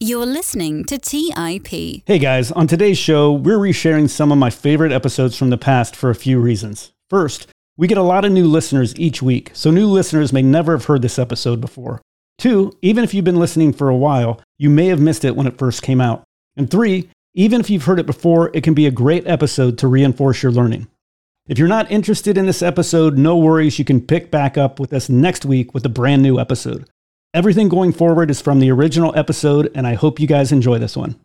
You're listening to TIP. Hey guys, on today's show, we're resharing some of my favorite episodes from the past for a few reasons. First, we get a lot of new listeners each week, so new listeners may never have heard this episode before. Two, even if you've been listening for a while, you may have missed it when it first came out. And three, even if you've heard it before, it can be a great episode to reinforce your learning. If you're not interested in this episode, no worries, you can pick back up with us next week with a brand new episode. Everything going forward is from the original episode, and I hope you guys enjoy this one.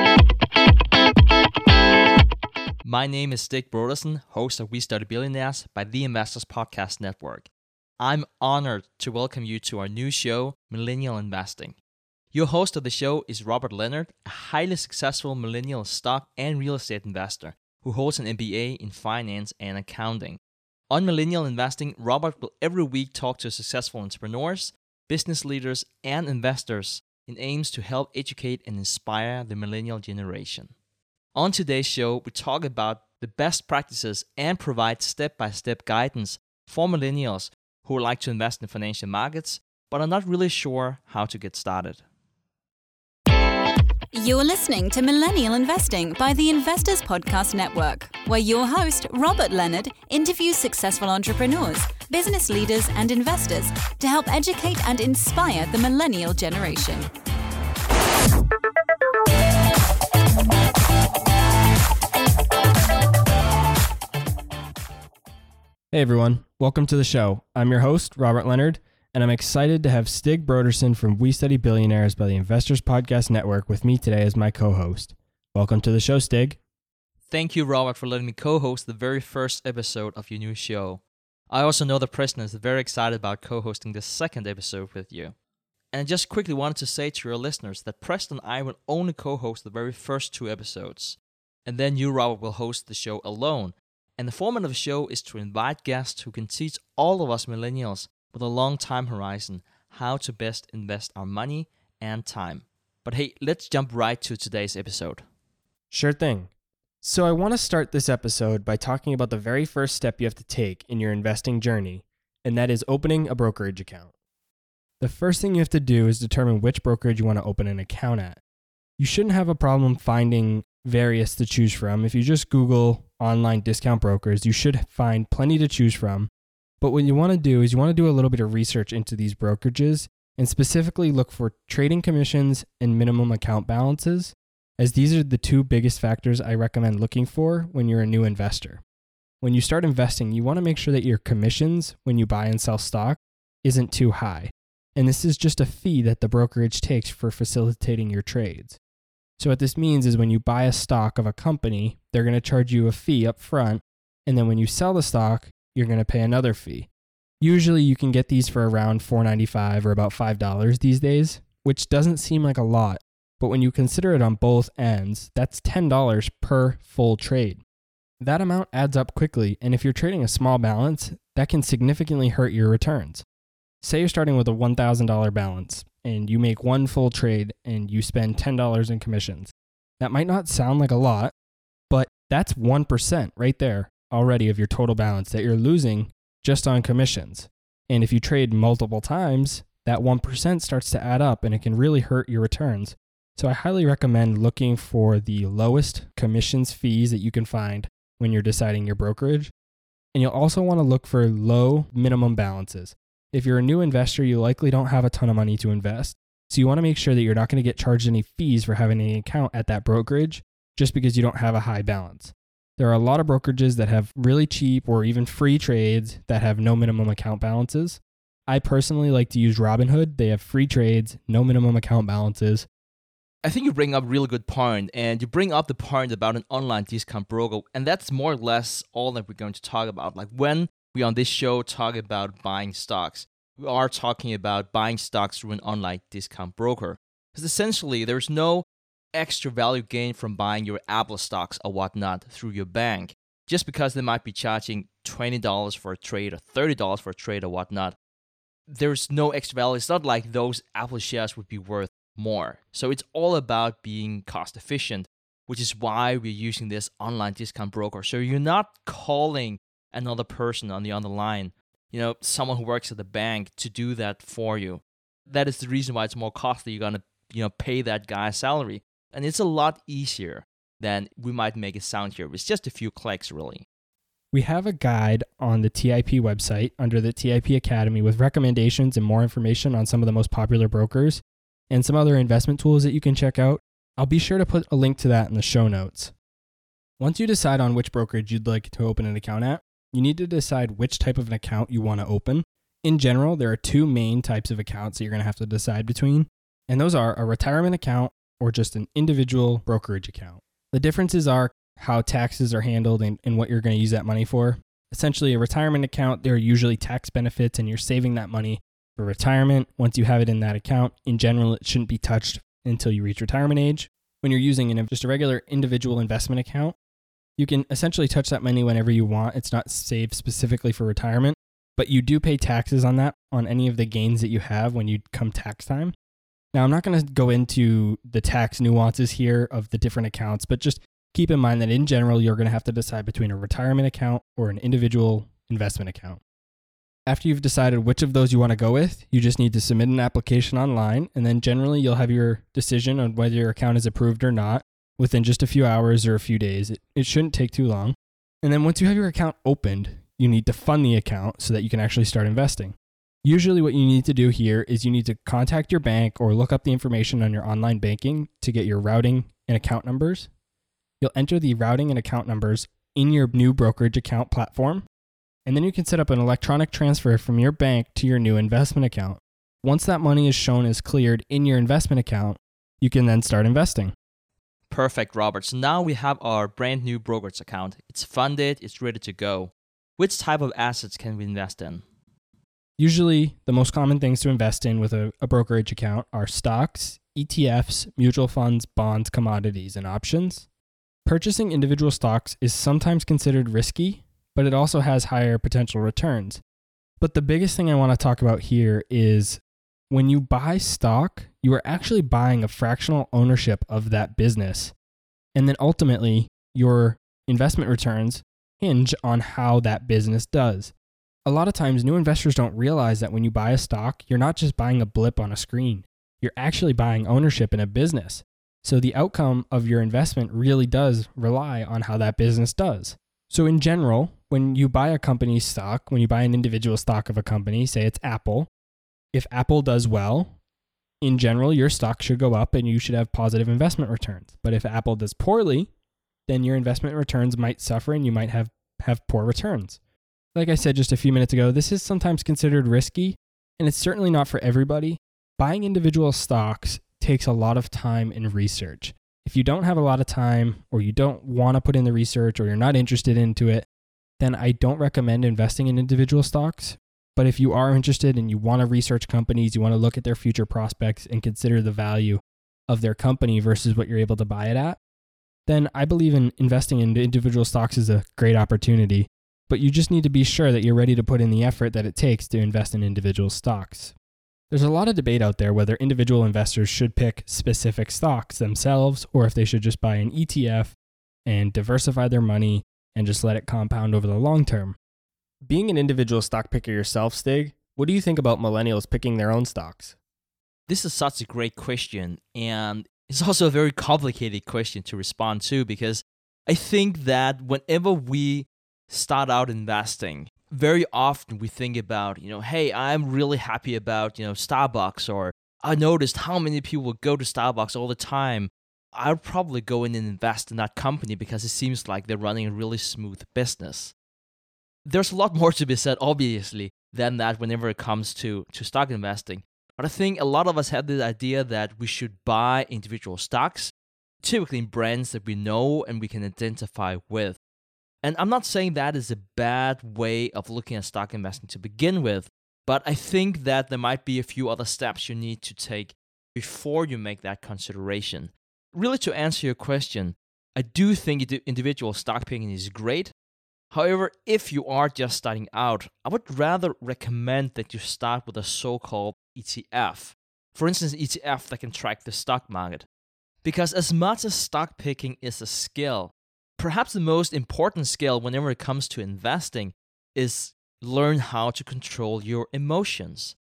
My name is Stig Brodersen, host of We Study Billionaires by the Investors Podcast Network. I'm honored to welcome you to our new show, Millennial Investing. Your host of the show is Robert Leonard, a highly successful millennial stock and real estate investor who holds an MBA in finance and accounting. On Millennial Investing, Robert will every week talk to successful entrepreneurs, business leaders, and investors in aims to help educate and inspire the millennial generation. On today's show, we talk about the best practices and provide step-by-step guidance for millennials who would like to invest in financial markets but are not really sure how to get started. You're listening to Millennial Investing by the Investors Podcast Network, where your host, Robert Leonard, interviews successful entrepreneurs, business leaders, and investors to help educate and inspire the millennial generation. Hey everyone, welcome to the show. I'm your host, Robert Leonard, and I'm excited to have Stig Brodersen from We Study Billionaires by the Investors Podcast Network with me today as my co-host. Welcome to the show, Stig. Thank you, Robert, for letting me co-host the very first episode of your new show. I also know the president is very excited about co-hosting the second episode with you. And I just quickly wanted to say to your listeners that Preston and I will only co-host the very first two episodes. And then you, Robert, will host the show alone. And the format of the show is to invite guests who can teach all of us millennials with a long time horizon how to best invest our money and time. But hey, let's jump right to today's episode. Sure thing. So I want to start this episode by talking about the very first step you have to take in your investing journey, and that is opening a brokerage account. The first thing you have to do is determine which brokerage you want to open an account at. You shouldn't have a problem finding various to choose from. If you just Google online discount brokers, you should find plenty to choose from. But what you want to do is you want to do a little bit of research into these brokerages and specifically look for trading commissions and minimum account balances, as these are the two biggest factors I recommend looking for when you're a new investor. When you start investing, you want to make sure that your commissions when you buy and sell stock isn't too high. And this is just a fee that the brokerage takes for facilitating your trades. So what this means is when you buy a stock of a company, they're going to charge you a fee up front, and then when you sell the stock, you're going to pay another fee. Usually you can get these for around $4.95 or about $5 these days, which doesn't seem like a lot, but when you consider it on both ends, that's $10 per full trade. That amount adds up quickly, and if you're trading a small balance, that can significantly hurt your returns. Say you're starting with a $1,000 balance, and you make one full trade and you spend $10 in commissions. That might not sound like a lot, but that's 1% right there already of your total balance that you're losing just on commissions. And if you trade multiple times, that 1% starts to add up and it can really hurt your returns. So I highly recommend looking for the lowest commissions fees that you can find when you're deciding your brokerage. And you'll also want to look for low minimum balances. If you're a new investor, you likely don't have a ton of money to invest. So you want to make sure that you're not going to get charged any fees for having an account at that brokerage just because you don't have a high balance. There are a lot of brokerages that have really cheap or even free trades that have no minimum account balances. I personally like to use Robinhood. They have free trades, no minimum account balances. I think you bring up a really good point, and you bring up the point about an online discount broker, and that's more or less all that we're going to talk about. Like when we on this show talk about buying stocks, we are talking about buying stocks through an online discount broker. Because essentially, there's no extra value gain from buying your Apple stocks or whatnot through your bank, just because they might be charging $20 for a trade or $30 for a trade or whatnot. There's no extra value. It's not like those Apple shares would be worth more. So it's all about being cost efficient, which is why we're using this online discount broker. So you're not calling another person on the other line, someone who works at the bank to do that for you. That is the reason why it's more costly. You're going to pay that guy's salary. And it's a lot easier than we might make it sound here. It's just a few clicks, really. We have a guide on the TIP website under the TIP Academy with recommendations and more information on some of the most popular brokers and some other investment tools that you can check out. I'll be sure to put a link to that in the show notes. Once you decide on which brokerage you'd like to open an account at, you need to decide which type of an account you want to open. In general, there are two main types of accounts that you're going to have to decide between, and those are a retirement account or just an individual brokerage account. The differences are how taxes are handled and what you're going to use that money for. Essentially, a retirement account, there are usually tax benefits and you're saving that money for retirement. Once you have it in that account, in general, it shouldn't be touched until you reach retirement age. When you're using just a regular individual investment account, you can essentially touch that money whenever you want. It's not saved specifically for retirement, but you do pay taxes on that, on any of the gains that you have when you come tax time. Now, I'm not going to go into the tax nuances here of the different accounts, but just keep in mind that in general, you're going to have to decide between a retirement account or an individual investment account. After you've decided which of those you want to go with, you just need to submit an application online, and then generally you'll have your decision on whether your account is approved or not within just a few hours or a few days. It shouldn't take too long. And then once you have your account opened, you need to fund the account so that you can actually start investing. Usually what you need to do here is you need to contact your bank or look up the information on your online banking to get your routing and account numbers. You'll enter the routing and account numbers in your new brokerage account platform, and then you can set up an electronic transfer from your bank to your new investment account. Once that money is shown as cleared in your investment account, you can then start investing. Perfect, Robert. So now we have our brand new brokerage account. It's funded, it's ready to go. Which type of assets can we invest in? Usually, the most common things to invest in with a brokerage account are stocks, ETFs, mutual funds, bonds, commodities, and options. Purchasing individual stocks is sometimes considered risky, but it also has higher potential returns. But the biggest thing I want to talk about here is when you buy stock, you are actually buying a fractional ownership of that business. And then ultimately, your investment returns hinge on how that business does. A lot of times, new investors don't realize that when you buy a stock, you're not just buying a blip on a screen. You're actually buying ownership in a business. So the outcome of your investment really does rely on how that business does. So in general, when you buy a company's stock, when you buy an individual stock of a company, say it's Apple, if Apple does well, in general, your stock should go up and you should have positive investment returns. But if Apple does poorly, then your investment returns might suffer and you might have poor returns. Like I said just a few minutes ago, this is sometimes considered risky, and it's certainly not for everybody. Buying individual stocks takes a lot of time and research. If you don't have a lot of time, or you don't want to put in the research, or you're not interested into it, then I don't recommend investing in individual stocks. But if you are interested and you want to research companies, you want to look at their future prospects and consider the value of their company versus what you're able to buy it at, then I believe in investing in individual stocks is a great opportunity. But you just need to be sure that you're ready to put in the effort that it takes to invest in individual stocks. There's a lot of debate out there whether individual investors should pick specific stocks themselves or if they should just buy an ETF and diversify their money and just let it compound over the long term. Being an individual stock picker yourself, Stig, what do you think about millennials picking their own stocks? This is such a great question, and it's also a very complicated question to respond to because I think that whenever we start out investing, very often we think about, hey, I'm really happy about, Starbucks, or I noticed how many people go to Starbucks all the time. I'll probably go in and invest in that company because it seems like they're running a really smooth business. There's a lot more to be said, obviously, than that whenever it comes to stock investing. But I think a lot of us have the idea that we should buy individual stocks, typically in brands that we know and we can identify with. And I'm not saying that is a bad way of looking at stock investing to begin with, but I think that there might be a few other steps you need to take before you make that consideration. Really, to answer your question, I do think individual stock picking is great. However, if you are just starting out, I would rather recommend that you start with a so-called ETF. For instance, an ETF that can track the stock market. Because as much as stock picking is a skill, perhaps the most important skill whenever it comes to investing is learn how to control your emotions.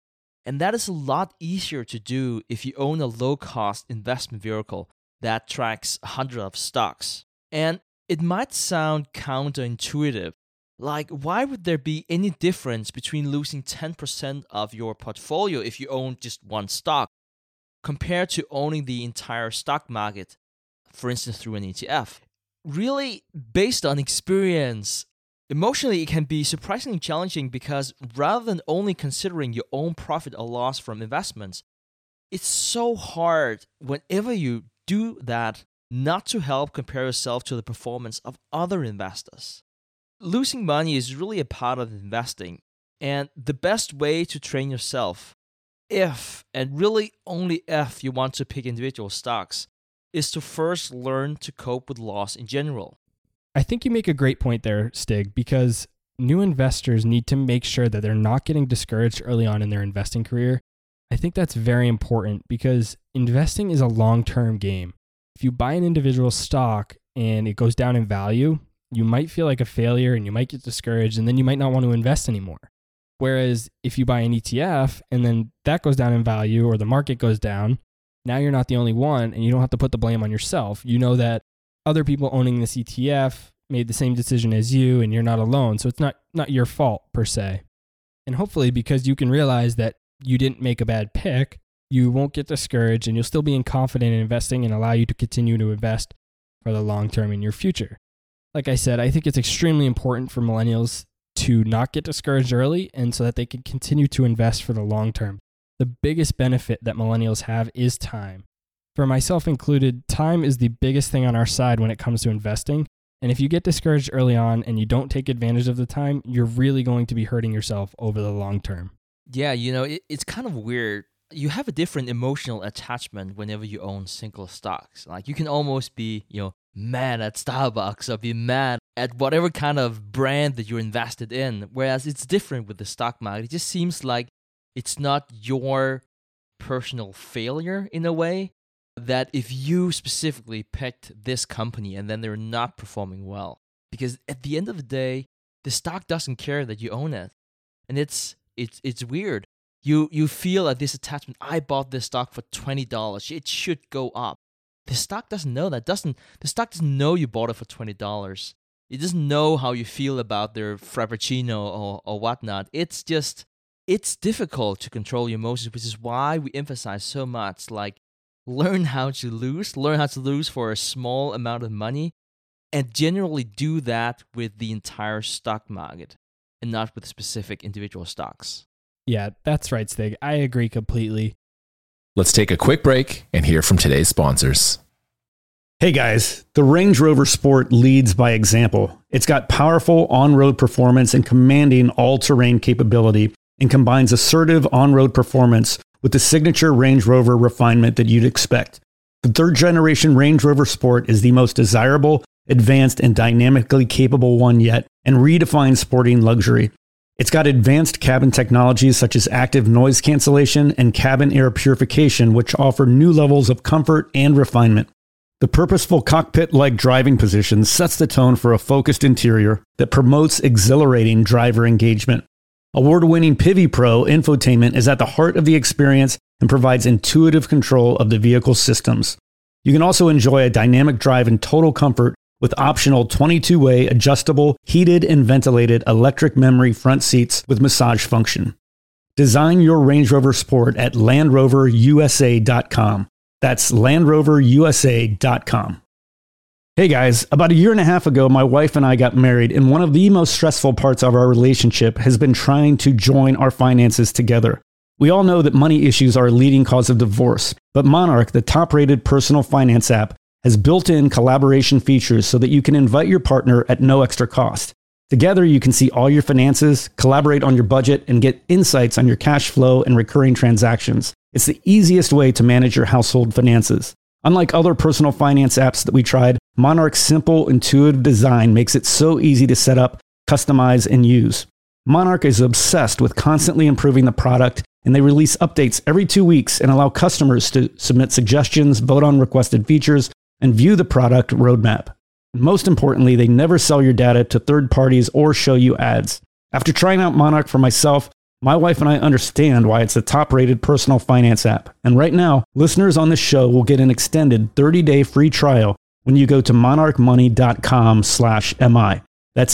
And that is a lot easier to do if you own a low-cost investment vehicle that tracks 100 of stocks. And it might sound counterintuitive. Like, why would there be any difference between losing 10% of your portfolio if you own just one stock compared to owning the entire stock market, for instance, through an ETF? Really, based on experience, emotionally, it can be surprisingly challenging because rather than only considering your own profit or loss from investments, it's so hard whenever you do that not to help compare yourself to the performance of other investors. Losing money is really a part of investing, and the best way to train yourself, if and really only if you want to pick individual stocks, is to first learn to cope with loss in general. I think you make a great point there, Stig, because new investors need to make sure that they're not getting discouraged early on in their investing career. I think that's very important because investing is a long-term game. If you buy an individual stock and it goes down in value, you might feel like a failure and you might get discouraged and then you might not want to invest anymore. Whereas if you buy an ETF and then that goes down in value or the market goes down, now you're not the only one and you don't have to put the blame on yourself. You know that other people owning this ETF made the same decision as you and you're not alone. So it's not your fault per se. And hopefully because you can realize that you didn't make a bad pick, you won't get discouraged and you'll still be confident in investing and allow you to continue to invest for the long term in your future. Like I said, I think it's extremely important for millennials to not get discouraged early and so that they can continue to invest for the long term. The biggest benefit that millennials have is time. For myself included, time is the biggest thing on our side when it comes to investing. And if you get discouraged early on and you don't take advantage of the time, you're really going to be hurting yourself over the long term. Yeah, it's kind of weird. You have a different emotional attachment whenever you own single stocks. Like you can almost be, mad at Starbucks or be mad at whatever kind of brand that you're invested in. Whereas it's different with the stock market. It just seems like it's not your personal failure in a way, that if you specifically picked this company and then they're not performing well. Because at the end of the day, the stock doesn't care that you own it. And it's weird. You feel like this attachment, I bought this stock for $20. It should go up. The stock doesn't know that. The stock doesn't know you bought it for $20. It doesn't know how you feel about their Frappuccino or whatnot. It's difficult to control your emotions, which is why we emphasize so much, like, learn how to lose for a small amount of money, and generally do that with the entire stock market and not with specific individual stocks. Yeah, that's right, Stig. I agree completely. Let's take a quick break and hear from today's sponsors. Hey guys, the Range Rover Sport leads by example. It's got powerful on-road performance and commanding all-terrain capability, and combines assertive on-road performance with the signature Range Rover refinement that you'd expect. The third-generation Range Rover Sport is the most desirable, advanced, and dynamically capable one yet, and redefines sporting luxury. It's got advanced cabin technologies such as active noise cancellation and cabin air purification, which offer new levels of comfort and refinement. The purposeful cockpit-like driving position sets the tone for a focused interior that promotes exhilarating driver engagement. Award-winning Pivi Pro infotainment is at the heart of the experience and provides intuitive control of the vehicle systems. You can also enjoy a dynamic drive in total comfort with optional 22-way adjustable, heated and ventilated electric memory front seats with massage function. Design your Range Rover Sport at LandRoverUSA.com. That's LandRoverUSA.com. Hey guys, about a year and a half ago, my wife and I got married, and one of the most stressful parts of our relationship has been trying to join our finances together. We all know that money issues are a leading cause of divorce, but Monarch, the top-rated personal finance app, has built-in collaboration features so that you can invite your partner at no extra cost. Together, you can see all your finances, collaborate on your budget, and get insights on your cash flow and recurring transactions. It's the easiest way to manage your household finances. Unlike other personal finance apps that we tried, Monarch's simple, intuitive design makes it so easy to set up, customize, and use. Monarch is obsessed with constantly improving the product, and they release updates every 2 weeks and allow customers to submit suggestions, vote on requested features, and view the product roadmap. Most importantly, they never sell your data to third parties or show you ads. After trying out Monarch for myself, My wife and I understand why it's a top-rated personal finance app. And right now, listeners on this show will get an extended 30-day free trial when you go to monarchmoney.com/MI. That's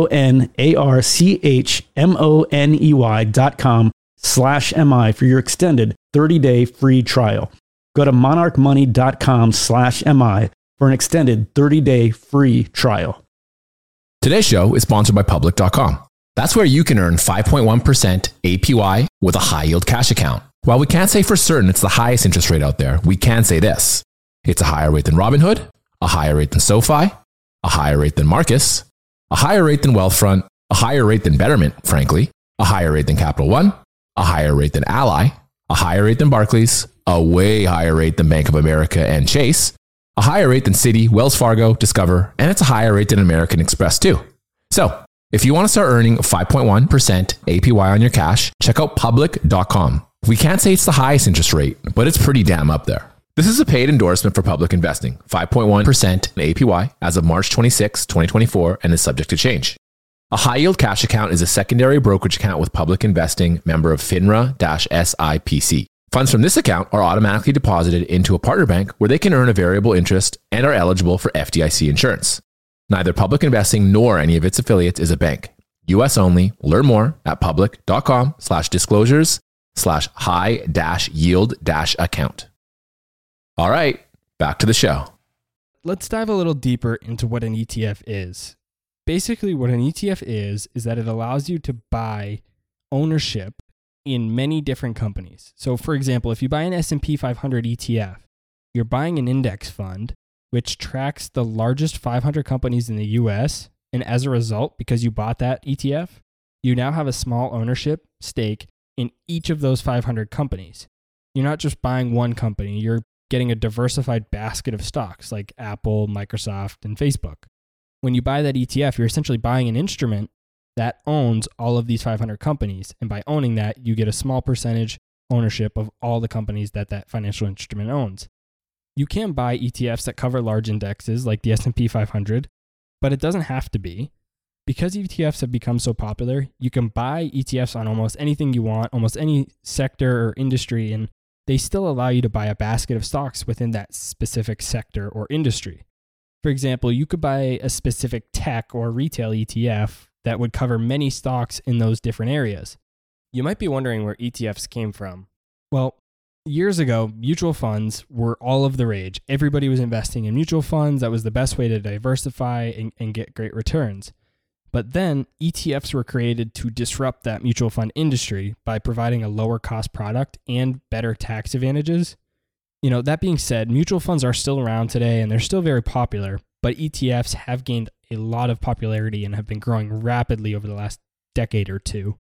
monarchmoney.com/MI for your extended 30-day free trial. Go to monarchmoney.com/MI for an extended 30-day free trial. Today's show is sponsored by Public.com. That's where you can earn 5.1% APY with a high-yield cash account. While we can't say for certain it's the highest interest rate out there, we can say this. It's a higher rate than Robinhood, a higher rate than SoFi, a higher rate than Marcus, a higher rate than Wealthfront, a higher rate than Betterment, frankly, a higher rate than Capital One, a higher rate than Ally, a higher rate than Barclays, a way higher rate than Bank of America and Chase, a higher rate than Citi, Wells Fargo, Discover, and it's a higher rate than American Express too. So, if you want to start earning 5.1% APY on your cash, check out Public.com. We can't say it's the highest interest rate, but it's pretty damn up there. This is a paid endorsement for Public Investing, 5.1% APY as of March 26, 2024, and is subject to change. A high-yield cash account is a secondary brokerage account with Public Investing, member of FINRA-SIPC. Funds from this account are automatically deposited into a partner bank where they can earn a variable interest and are eligible for FDIC insurance. Neither Public Investing nor any of its affiliates is a bank. US only. Learn more at public.com/disclosures/high-yield-account. All right, back to the show. Let's dive a little deeper into what an ETF is. Basically, what an ETF is that it allows you to buy ownership in many different companies. So, for example, if you buy an S&P 500 ETF, you're buying an index fund which tracks the largest 500 companies in the US. And as a result, because you bought that ETF, you now have a small ownership stake in each of those 500 companies. You're not just buying one company, you're getting a diversified basket of stocks like Apple, Microsoft, and Facebook. When you buy that ETF, you're essentially buying an instrument that owns all of these 500 companies. And by owning that, you get a small percentage ownership of all the companies that that financial instrument owns. You can buy ETFs that cover large indexes like the S&P 500, but it doesn't have to be. Because ETFs have become so popular, you can buy ETFs on almost anything you want, almost any sector or industry, and they still allow you to buy a basket of stocks within that specific sector or industry. For example, you could buy a specific tech or retail ETF that would cover many stocks in those different areas. You might be wondering where ETFs came from. Well, years ago, mutual funds were all of the rage. Everybody was investing in mutual funds. That was the best way to diversify and get great returns. But then ETFs were created to disrupt that mutual fund industry by providing a lower cost product and better tax advantages. You know, that being said, mutual funds are still around today and they're still very popular, but ETFs have gained a lot of popularity and have been growing rapidly over the last decade or two.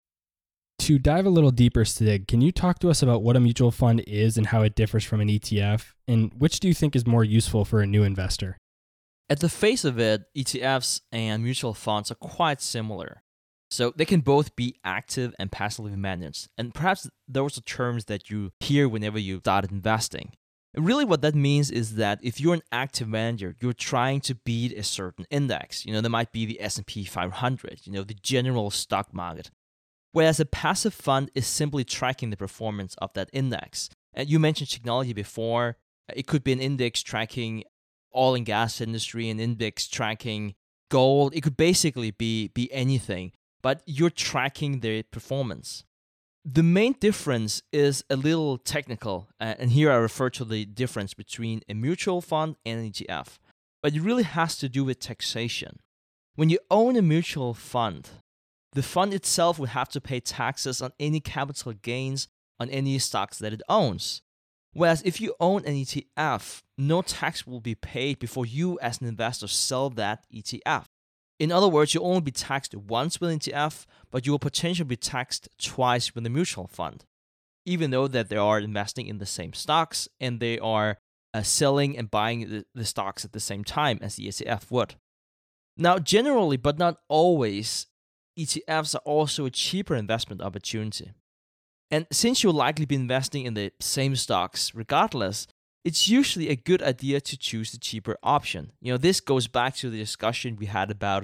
To dive a little deeper, Stig, can you talk to us about what a mutual fund is and how it differs from an ETF? And which do you think is more useful for a new investor? At the face of it, ETFs and mutual funds are quite similar. So they can both be active and passively managed. And perhaps those are terms that you hear whenever you start investing. And really what that means is that if you're an active manager, you're trying to beat a certain index. You know, there might be the S&P 500, the general stock market. Whereas a passive fund is simply tracking the performance of that index. And you mentioned technology before. It could be an index tracking oil and gas industry, an index tracking gold. It could basically be anything, but you're tracking their performance. The main difference is a little technical, and here I refer to the difference between a mutual fund and an ETF. But it really has to do with taxation. When you own a mutual fund, the fund itself would have to pay taxes on any capital gains on any stocks that it owns. Whereas if you own an ETF, no tax will be paid before you as an investor sell that ETF. In other words, you'll only be taxed once with an ETF, but you will potentially be taxed twice with a mutual fund, even though that they are investing in the same stocks and they are selling and buying the stocks at the same time as the ETF would. Now, generally, but not always, ETFs are also a cheaper investment opportunity. And since you'll likely be investing in the same stocks regardless, it's usually a good idea to choose the cheaper option. This goes back to the discussion we had about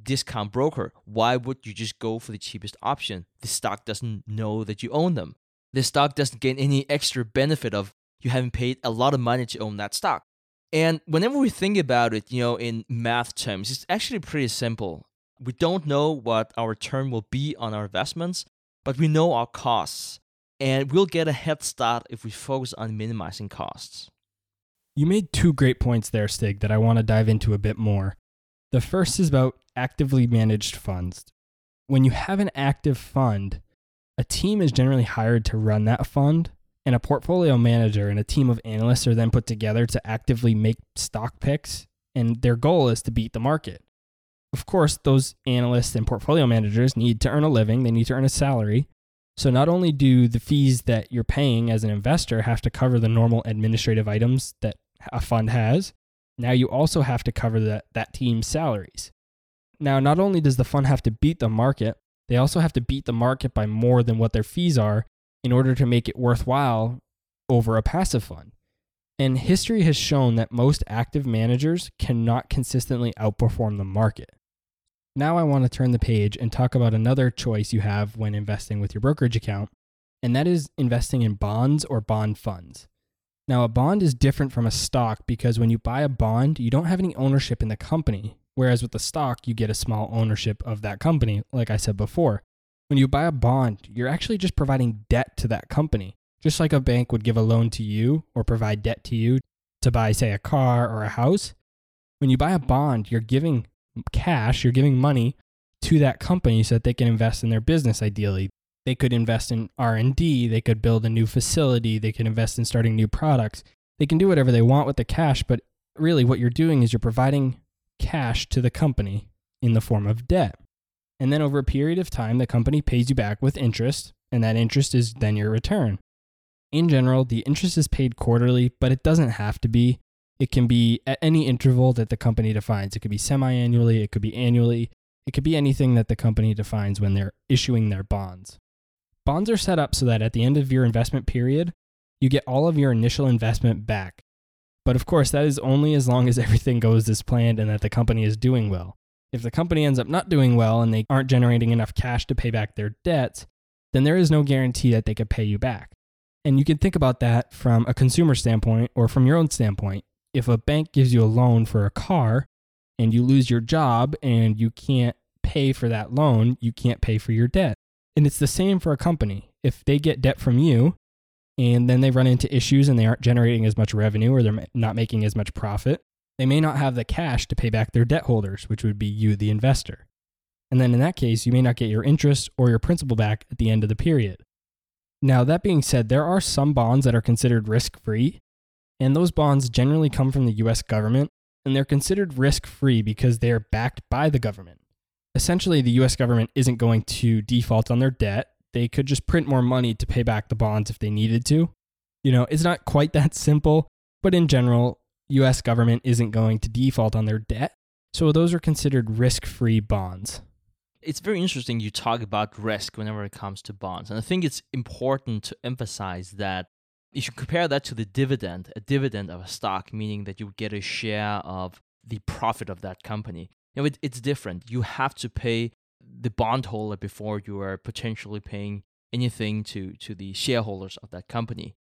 discount broker, why would you just go for the cheapest option? The stock doesn't know that you own them. The stock doesn't gain any extra benefit of you having paid a lot of money to own that stock. And whenever we think about it, in math terms, it's actually pretty simple. We don't know what our return will be on our investments, but we know our costs. And we'll get a head start if we focus on minimizing costs. You made two great points there, Stig, that I want to dive into a bit more. The first is about actively managed funds. When you have an active fund, a team is generally hired to run that fund, and a portfolio manager and a team of analysts are then put together to actively make stock picks, and their goal is to beat the market. Of course, those analysts and portfolio managers need to earn a living, they need to earn a salary. So not only do the fees that you're paying as an investor have to cover the normal administrative items that a fund has, now you also have to cover that team's salaries. Now, not only does the fund have to beat the market, they also have to beat the market by more than what their fees are in order to make it worthwhile over a passive fund. And history has shown that most active managers cannot consistently outperform the market. Now I want to turn the page and talk about another choice you have when investing with your brokerage account, and that is investing in bonds or bond funds. Now, a bond is different from a stock because when you buy a bond, you don't have any ownership in the company, whereas with the stock, you get a small ownership of that company, like I said before. When you buy a bond, you're actually just providing debt to that company, just like a bank would give a loan to you or provide debt to you to buy, say, a car or a house. When you buy a bond, you're giving cash, you're giving money to that company so that they can invest in their business ideally. They could invest in R&D, they could build a new facility, they could invest in starting new products. They can do whatever they want with the cash, but really what you're doing is you're providing cash to the company in the form of debt. And then over a period of time, the company pays you back with interest, and that interest is then your return. In general, the interest is paid quarterly, but it doesn't have to be. It can be at any interval that the company defines. It could be semi-annually, it could be annually, it could be anything that the company defines when they're issuing their bonds. Bonds are set up so that at the end of your investment period, you get all of your initial investment back. But of course, that is only as long as everything goes as planned and that the company is doing well. If the company ends up not doing well and they aren't generating enough cash to pay back their debts, then there is no guarantee that they could pay you back. And you can think about that from a consumer standpoint or from your own standpoint. If a bank gives you a loan for a car and you lose your job and you can't pay for that loan, you can't pay for your debt. And it's the same for a company. If they get debt from you and then they run into issues and they aren't generating as much revenue or they're not making as much profit, they may not have the cash to pay back their debt holders, which would be you, the investor. And then in that case, you may not get your interest or your principal back at the end of the period. Now, that being said, there are some bonds that are considered risk-free, and those bonds generally come from the US government, and they're considered risk-free because they are backed by the government. Essentially, the US government isn't going to default on their debt. They could just print more money to pay back the bonds if they needed to. It's not quite that simple, but in general, US government isn't going to default on their debt. So those are considered risk-free bonds. It's very interesting you talk about risk whenever it comes to bonds. And I think it's important to emphasize that if you compare that to a dividend of a stock, meaning that you get a share of the profit of that company, it's different. You have to pay the bondholder before you are potentially paying anything to the shareholders of that company.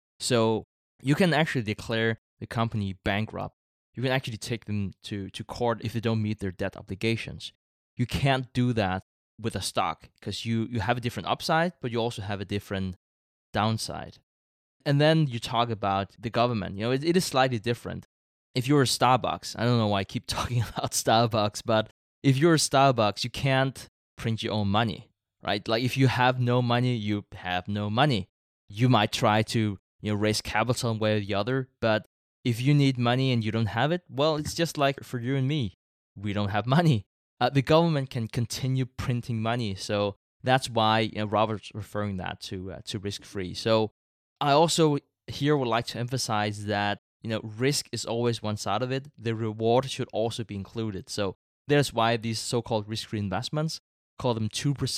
So you can actually declare the company bankrupt. You can actually take them to court if they don't meet their debt obligations. You can't do that with a stock because you have a different upside, but you also have a different downside. And then you talk about the government. It is slightly different. If you're a Starbucks, I don't know why I keep talking about Starbucks, but if you're a Starbucks, you can't print your own money, right? Like if you have no money, you have no money. You might try to raise capital one way or the other, but if you need money and you don't have it, well, it's just like for you and me. We don't have money. The government can continue printing money, so that's why Robert's referring that to risk-free. So I also here would like to emphasize that risk is always one side of it. The reward should also be included. So that's why these so-called risk-free investments, call them 2% or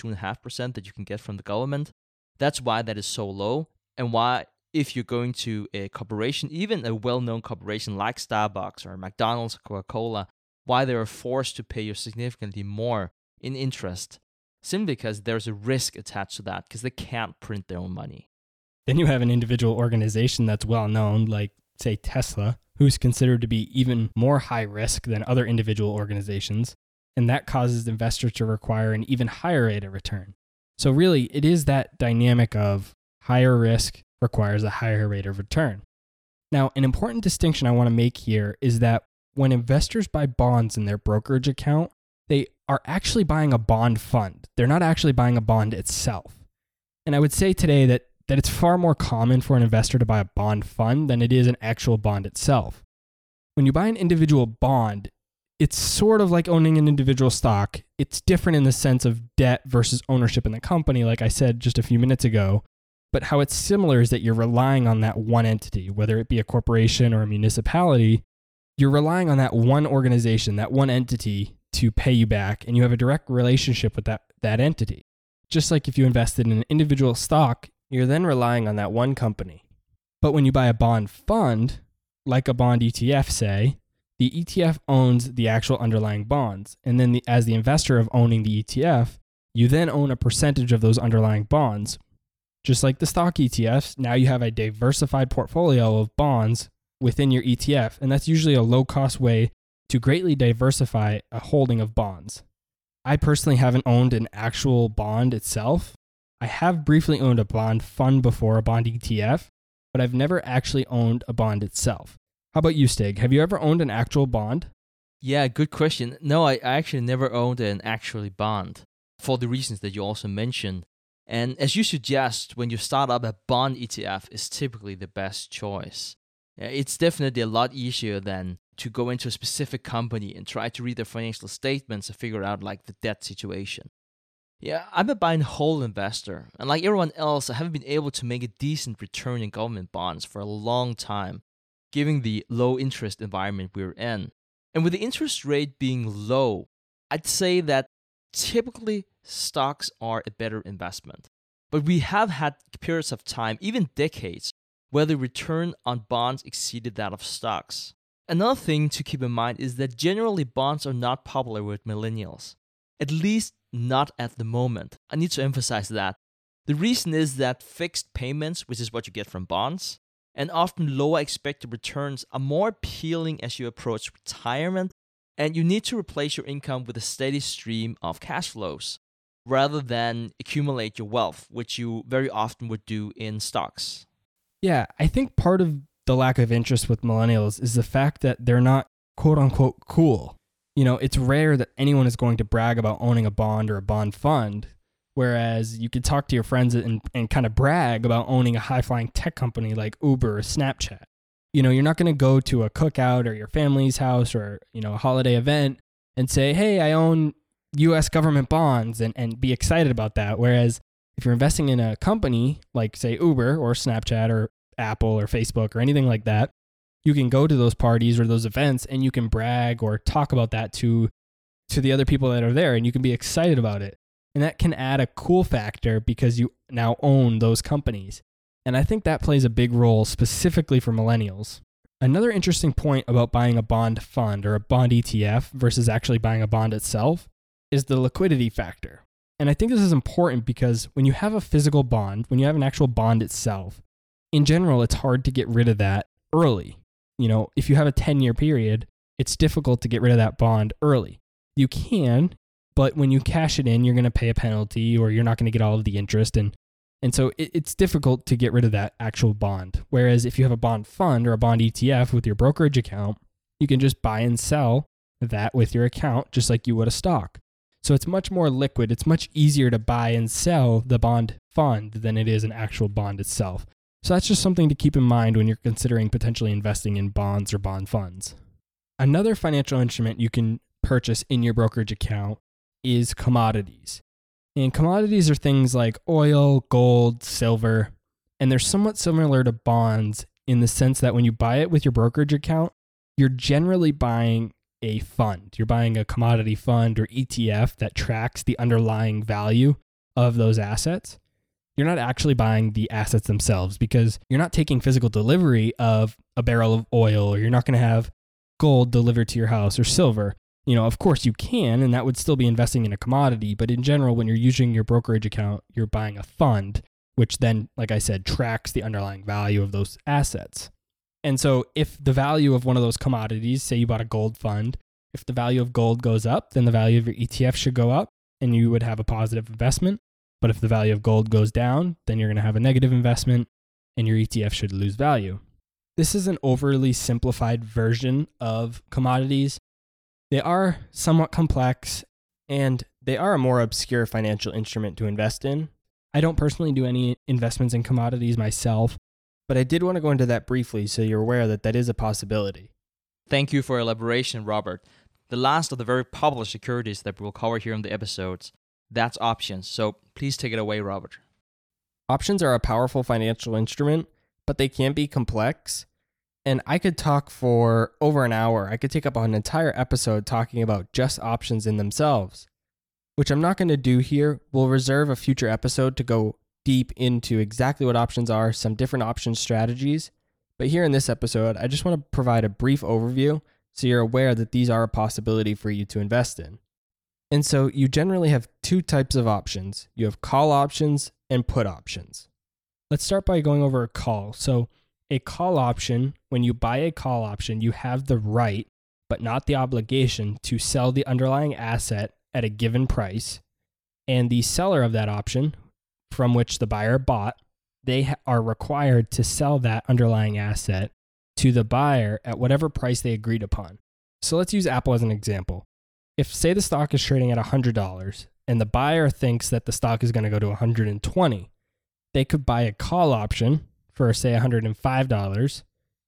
2.5% that you can get from the government. That's why that is so low, and why if you're going to a corporation, even a well-known corporation like Starbucks or McDonald's, Coca-Cola, why they are forced to pay you significantly more in interest, simply because there's a risk attached to that because they can't print their own money. Then you have an individual organization that's well known, like, say, Tesla, who's considered to be even more high risk than other individual organizations, and that causes investors to require an even higher rate of return. So really, it is that dynamic of higher risk requires a higher rate of return. Now, an important distinction I want to make here is that when investors buy bonds in their brokerage account, they are actually buying a bond fund. They're not actually buying a bond itself. And I would say today that it's far more common for an investor to buy a bond fund than it is an actual bond itself. When you buy an individual bond, it's sort of like owning an individual stock. It's different in the sense of debt versus ownership in the company, like I said just a few minutes ago. But how it's similar is that you're relying on that one entity, whether it be a corporation or a municipality. You're relying on that one organization, that one entity to pay you back, and you have a direct relationship with that entity. Just like if you invested in an individual stock, you're then relying on that one company. But when you buy a bond fund, like a bond ETF, say, the ETF owns the actual underlying bonds. And then as the investor of owning the ETF, you then own a percentage of those underlying bonds. Just like the stock ETFs, now you have a diversified portfolio of bonds within your ETF. And that's usually a low-cost way to greatly diversify a holding of bonds. I personally haven't owned an actual bond itself. I have briefly owned a bond fund before, a bond ETF, but I've never actually owned a bond itself. How about you, Stig? Have you ever owned an actual bond? Yeah, good question. No, I actually never owned an actual bond for the reasons that you also mentioned. And as you suggest, when you start up a bond ETF is typically the best choice. It's definitely a lot easier than to go into a specific company and try to read their financial statements and figure out like the debt situation. Yeah, I'm a buy and hold investor, and like everyone else, I haven't been able to make a decent return in government bonds for a long time, given the low interest environment we're in. And with the interest rate being low, I'd say that typically stocks are a better investment. But we have had periods of time, even decades, where the return on bonds exceeded that of stocks. Another thing to keep in mind is that generally bonds are not popular with millennials, at least not at the moment. I need to emphasize that. The reason is that fixed payments, which is what you get from bonds, and often lower expected returns are more appealing as you approach retirement, and you need to replace your income with a steady stream of cash flows, rather than accumulate your wealth, which you very often would do in stocks. Yeah, I think part of the lack of interest with millennials is the fact that they're not quote unquote cool. You know, it's rare that anyone is going to brag about owning a bond or a bond fund, whereas you could talk to your friends and kind of brag about owning a high-flying tech company like Uber or Snapchat. You know, you're not going to go to a cookout or your family's house or, you know, a holiday event and say, hey, I own U.S. government bonds and be excited about that. Whereas if you're investing in a company like, say, Uber or Snapchat or Apple or Facebook or anything like that, you can go to those parties or those events and you can brag or talk about that to the other people that are there, and you can be excited about it. And that can add a cool factor because you now own those companies. And I think that plays a big role specifically for millennials. Another interesting point about buying a bond fund or a bond ETF versus actually buying a bond itself is the liquidity factor. And I think this is important because when you have a physical bond, when you have an actual bond itself, in general, it's hard to get rid of that early. You know, if you have a 10-year period, it's difficult to get rid of that bond early. You can, but when you cash it in, you're going to pay a penalty or you're not going to get all of the interest. And so it's difficult to get rid of that actual bond. Whereas if you have a bond fund or a bond ETF with your brokerage account, you can just buy and sell that with your account just like you would a stock. So it's much more liquid. It's much easier to buy and sell the bond fund than it is an actual bond itself. So that's just something to keep in mind when you're considering potentially investing in bonds or bond funds. Another financial instrument you can purchase in your brokerage account is commodities. And commodities are things like oil, gold, silver, and they're somewhat similar to bonds in the sense that when you buy it with your brokerage account, you're generally buying a fund. You're buying a commodity fund or ETF that tracks the underlying value of those assets. You're not actually buying the assets themselves because you're not taking physical delivery of a barrel of oil, or you're not going to have gold delivered to your house or silver. Of course you can, and that would still be investing in a commodity. But in general, when you're using your brokerage account, you're buying a fund, which then, like I said, tracks the underlying value of those assets. And so if the value of one of those commodities, say you bought a gold fund, if the value of gold goes up, then the value of your ETF should go up and you would have a positive investment. But if the value of gold goes down, then you're going to have a negative investment and your ETF should lose value. This is an overly simplified version of commodities. They are somewhat complex and they are a more obscure financial instrument to invest in. I don't personally do any investments in commodities myself, but I did want to go into that briefly so you're aware that that is a possibility. Thank you for elaboration, Robert. The last of the very popular securities that we'll cover here in the episodes, that's options. So please take it away, Robert. Options are a powerful financial instrument, but they can be complex. And I could talk for over an hour. I could take up an entire episode talking about just options in themselves, which I'm not going to do here. We'll reserve a future episode to go deep into exactly what options are, some different option strategies. But here in this episode, I just want to provide a brief overview so you're aware that these are a possibility for you to invest in. And so you generally have two types of options. You have call options and put options. Let's start by going over a call. So a call option, when you buy a call option, you have the right, but not the obligation, to sell the underlying asset at a given price. And the seller of that option, from which the buyer bought, they are required to sell that underlying asset to the buyer at whatever price they agreed upon. So let's use Apple as an example. If, say, the stock is trading at $100 and the buyer thinks that the stock is going to go to $120, they could buy a call option for, say, $105.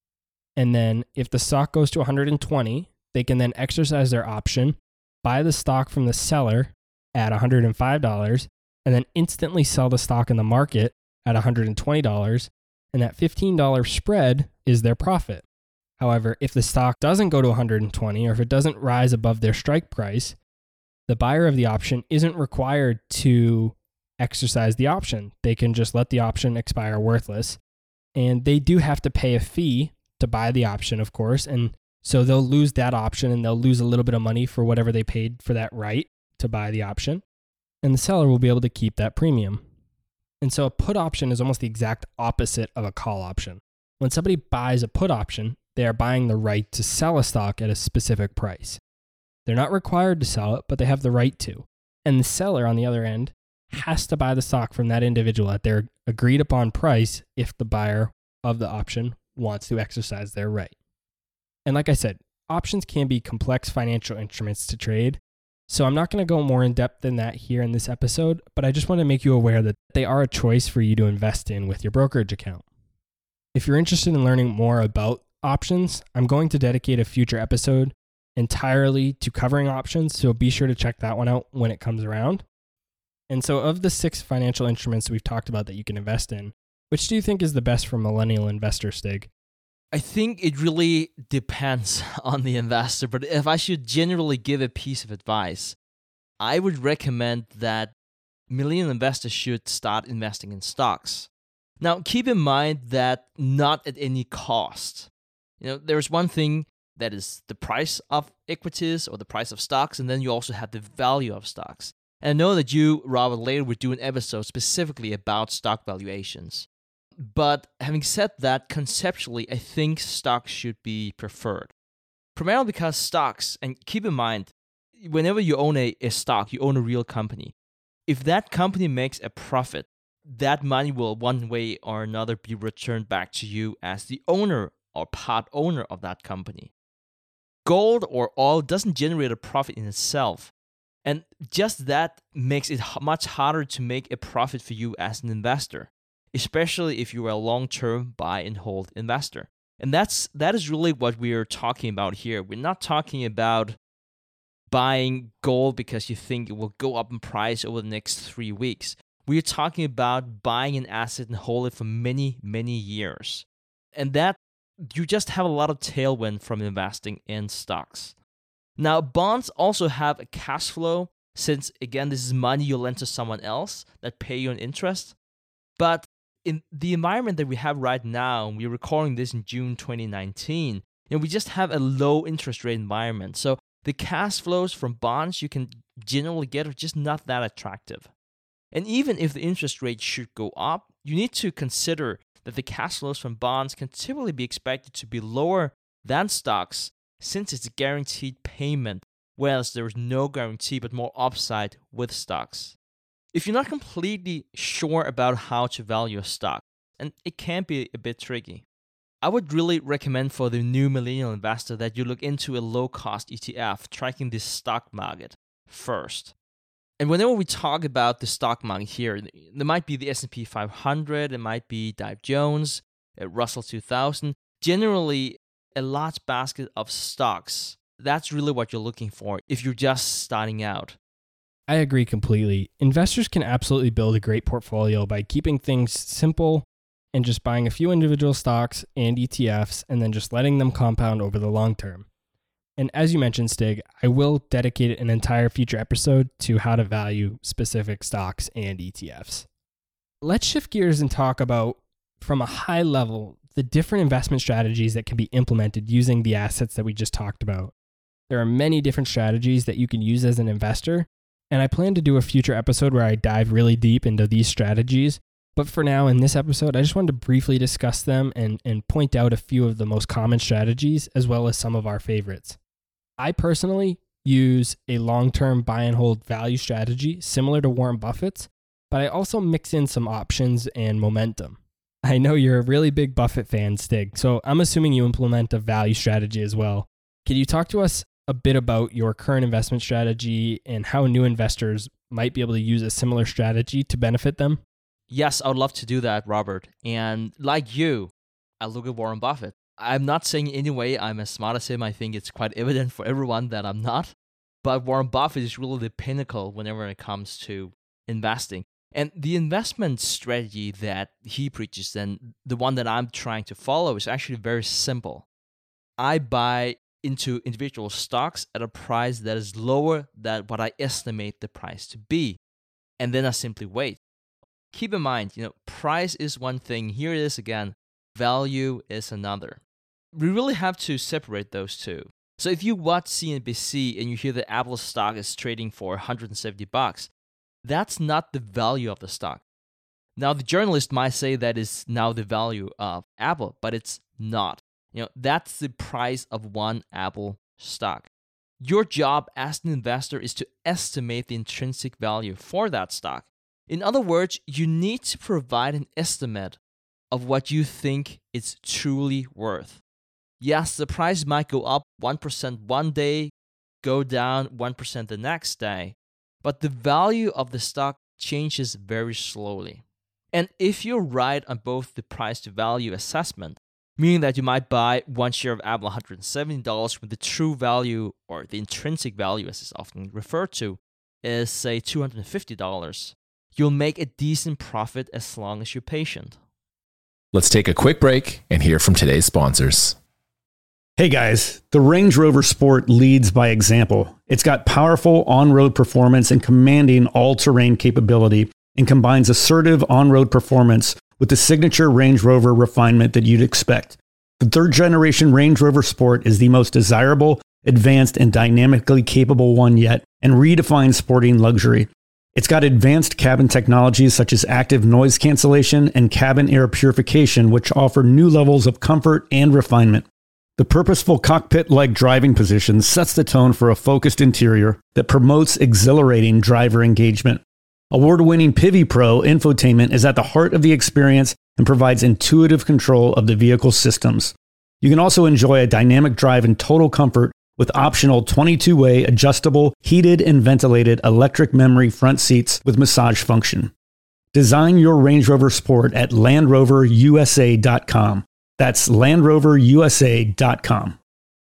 And then if the stock goes to $120, they can then exercise their option, buy the stock from the seller at $105, and then instantly sell the stock in the market at $120. And that $15 spread is their profit. However, if the stock doesn't go to 120 or if it doesn't rise above their strike price, the buyer of the option isn't required to exercise the option. They can just let the option expire worthless. And they do have to pay a fee to buy the option, of course. And so they'll lose that option and they'll lose a little bit of money for whatever they paid for that right to buy the option. And the seller will be able to keep that premium. And so a put option is almost the exact opposite of a call option. When somebody buys a put option, they are buying the right to sell a stock at a specific price. They're not required to sell it, but they have the right to. And the seller, on the other end, has to buy the stock from that individual at their agreed upon price if the buyer of the option wants to exercise their right. And like I said, options can be complex financial instruments to trade. So I'm not going to go more in depth than that here in this episode, but I just want to make you aware that they are a choice for you to invest in with your brokerage account. If you're interested in learning more about options, I'm going to dedicate a future episode entirely to covering options, so be sure to check that one out when it comes around. And so of the 6 financial instruments we've talked about that you can invest in, which do you think is the best for millennial investors, Stig? I think it really depends on the investor, but if I should generally give a piece of advice, I would recommend that millennial investors should start investing in stocks. Now, keep in mind that not at any cost. There's one thing that is the price of equities or the price of stocks, and then you also have the value of stocks. And I know that you, Robert, later would do an episode specifically about stock valuations. But having said that, conceptually, I think stocks should be preferred. Primarily because stocks, and keep in mind, whenever you own a stock, you own a real company. If that company makes a profit, that money will one way or another be returned back to you as the owner or part owner of that company. Gold or oil doesn't generate a profit in itself. And just that makes it much harder to make a profit for you as an investor, especially if you are a long-term buy and hold investor. And that is really what we are talking about here. We're not talking about buying gold because you think it will go up in price over the next 3 weeks. We're talking about buying an asset and hold it for many, many years. And that you just have a lot of tailwind from investing in stocks. Now, bonds also have a cash flow since, again, this is money you lend to someone else that pay you an interest. But in the environment that we have right now, we're recording this in June 2019, and we just have a low interest rate environment. So the cash flows from bonds you can generally get are just not that attractive. And even if the interest rate should go up, you need to consider that the cash flows from bonds can typically be expected to be lower than stocks since it's a guaranteed payment, whereas there is no guarantee but more upside with stocks. If you're not completely sure about how to value a stock, and it can be a bit tricky, I would really recommend for the new millennial investor that you look into a low-cost ETF tracking the stock market first. And whenever we talk about the stock market here, there might be the S&P 500, it might be Dow Jones, Russell 2000, generally a large basket of stocks. That's really what you're looking for if you're just starting out. I agree completely. Investors can absolutely build a great portfolio by keeping things simple and just buying a few individual stocks and ETFs and then just letting them compound over the long term. And as you mentioned, Stig, I will dedicate an entire future episode to how to value specific stocks and ETFs. Let's shift gears and talk about, from a high level, the different investment strategies that can be implemented using the assets that we just talked about. There are many different strategies that you can use as an investor, and I plan to do a future episode where I dive really deep into these strategies. But for now, in this episode, I just wanted to briefly discuss them and point out a few of the most common strategies, as well as some of our favorites. I personally use a long-term buy and hold value strategy similar to Warren Buffett's, but I also mix in some options and momentum. I know you're a really big Buffett fan, Stig, so I'm assuming you implement a value strategy as well. Can you talk to us a bit about your current investment strategy and how new investors might be able to use a similar strategy to benefit them? Yes, I would love to do that, Robert. And like you, I look at Warren Buffett. I'm not saying in any way I'm as smart as him. I think it's quite evident for everyone that I'm not. But Warren Buffett is really the pinnacle whenever it comes to investing. And the investment strategy that he preaches and the one that I'm trying to follow is actually very simple. I buy into individual stocks at a price that is lower than what I estimate the price to be. And then I simply wait. Keep in mind, price is one thing. Here it is again. Value is another. We really have to separate those two. So if you watch CNBC and you hear that Apple stock is trading for $170, that's not the value of the stock. Now, the journalist might say that is now the value of Apple, but it's not. That's the price of one Apple stock. Your job as an investor is to estimate the intrinsic value for that stock. In other words, you need to provide an estimate of what you think it's truly worth. Yes, the price might go up 1% one day, go down 1% the next day, but the value of the stock changes very slowly. And if you're right on both the price to value assessment, meaning that you might buy one share of Apple $170 when the true value, or the intrinsic value as it's often referred to, is say $250, you'll make a decent profit as long as you're patient. Let's take a quick break and hear from today's sponsors. Hey guys, the Range Rover Sport leads by example. It's got powerful on-road performance and commanding all-terrain capability, and combines assertive on-road performance with the signature Range Rover refinement that you'd expect. The third-generation Range Rover Sport is the most desirable, advanced, and dynamically capable one yet, and redefines sporting luxury. It's got advanced cabin technologies such as active noise cancellation and cabin air purification, which offer new levels of comfort and refinement. The purposeful cockpit-like driving position sets the tone for a focused interior that promotes exhilarating driver engagement. Award-winning Pivi Pro infotainment is at the heart of the experience and provides intuitive control of the vehicle systems. You can also enjoy a dynamic drive in total comfort with optional 22-way adjustable, heated and ventilated electric memory front seats with massage function. Design your Range Rover Sport at LandRoverUSA.com. That's LandRoverUSA.com.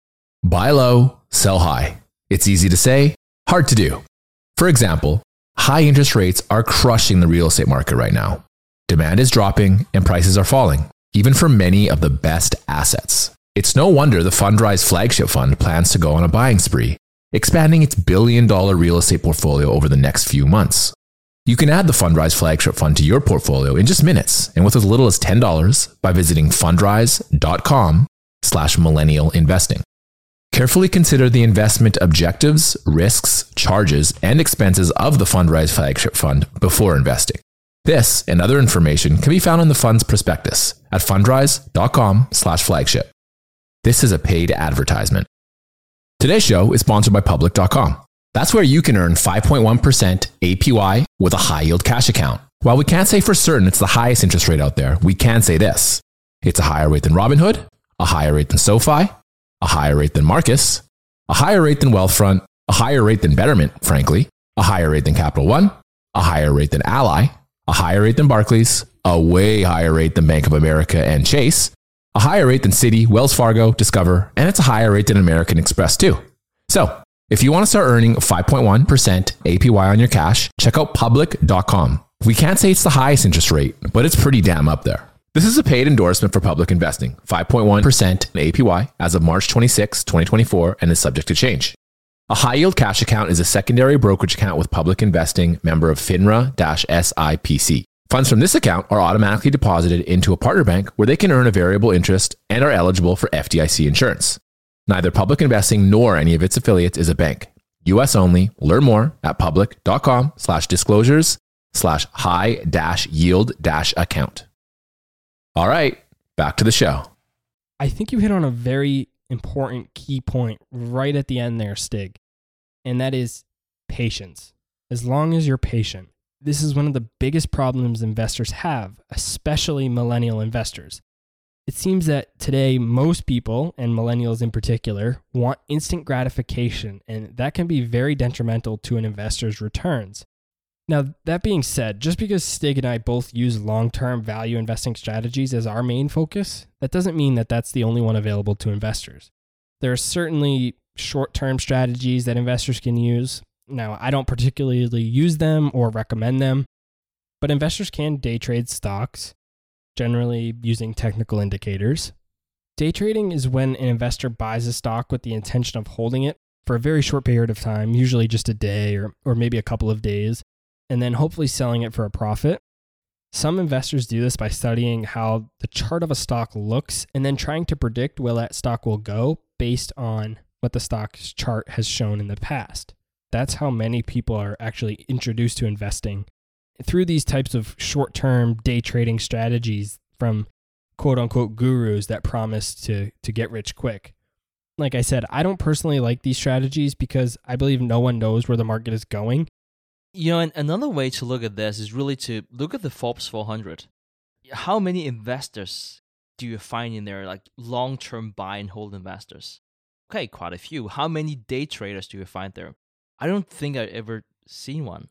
Buy low, sell high. It's easy to say, hard to do. For example, high interest rates are crushing the real estate market right now. Demand is dropping and prices are falling, even for many of the best assets. It's no wonder the Fundrise flagship fund plans to go on a buying spree, expanding its billion-dollar real estate portfolio over the next few months. You can add the Fundrise flagship fund to your portfolio in just minutes and with as little as $10 by visiting fundrise.com/millennialinvesting. Carefully consider the investment objectives, risks, charges, and expenses of the Fundrise Flagship Fund before investing. This and other information can be found in the fund's prospectus at fundrise.com/flagship. This is a paid advertisement. Today's show is sponsored by public.com. That's where you can earn 5.1% APY with a high yield cash account. While we can't say for certain it's the highest interest rate out there, we can say this. It's a higher rate than Robinhood, a higher rate than SoFi, a higher rate than Marcus, a higher rate than Wealthfront, a higher rate than Betterment, frankly, a higher rate than Capital One, a higher rate than Ally, a higher rate than Barclays, a way higher rate than Bank of America and Chase, a higher rate than Citi, Wells Fargo, Discover, and it's a higher rate than American Express too. So, if you want to start earning 5.1% APY on your cash, check out public.com. We can't say it's the highest interest rate, but it's pretty damn up there. This is a paid endorsement for Public Investing, 5.1% APY as of March 26, 2024, and is subject to change. A high-yield cash account is a secondary brokerage account with Public Investing, member of FINRA-SIPC. Funds from this account are automatically deposited into a partner bank where they can earn a variable interest and are eligible for FDIC insurance. Neither Public Investing nor any of its affiliates is a bank. US only. Learn more at public.com/disclosures/high-yield-account. All right, back to the show. I think you hit on a very important key point right at the end there, Stig, and that is patience. As long as you're patient. This is one of the biggest problems investors have, especially millennial investors. It seems that today most people, and millennials in particular, want instant gratification, and that can be very detrimental to an investor's returns. Now, that being said, just because Stig and I both use long-term value investing strategies as our main focus, that doesn't mean that that's the only one available to investors. There are certainly short-term strategies that investors can use. Now, I don't particularly use them or recommend them, but investors can day trade stocks, generally using technical indicators. Day trading is when an investor buys a stock with the intention of holding it for a very short period of time, usually just a day or maybe a couple of days, and then hopefully selling it for a profit. Some investors do this by studying how the chart of a stock looks and then trying to predict where that stock will go based on what the stock's chart has shown in the past. That's how many people are actually introduced to investing through these types of short-term day trading strategies from quote-unquote gurus that promise to get rich quick. Like I said, I don't personally like these strategies because I believe no one knows where the market is going. You know, and another way to look at this is really to look at the Forbes 400. How many investors do you find in there, like long-term buy and hold investors? Okay, quite a few. How many day traders do you find there? I don't think I've ever seen one.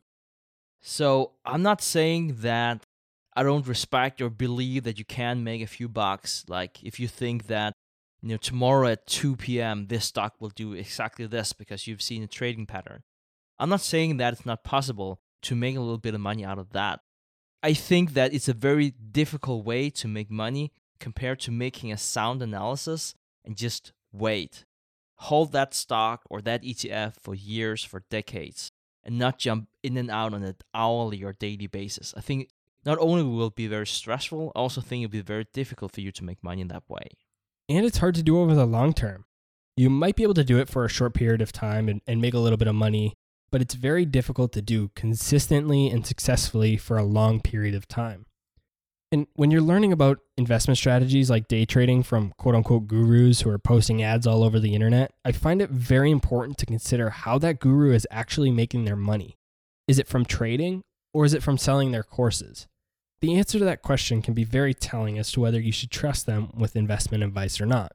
So I'm not saying that I don't respect or believe that you can make a few bucks. Like if you think that, tomorrow at 2 p.m. this stock will do exactly this because you've seen a trading pattern. I'm not saying that it's not possible to make a little bit of money out of that. I think that it's a very difficult way to make money compared to making a sound analysis and just wait. Hold that stock or that ETF for years, for decades, and not jump in and out on an hourly or daily basis. I think not only will it be very stressful, I also think it'll be very difficult for you to make money in that way. And it's hard to do over the long term. You might be able to do it for a short period of time and make a little bit of money, but it's very difficult to do consistently and successfully for a long period of time. And when you're learning about investment strategies like day trading from quote-unquote gurus who are posting ads all over the internet, I find it very important to consider how that guru is actually making their money. Is it from trading or is it from selling their courses? The answer to that question can be very telling as to whether you should trust them with investment advice or not.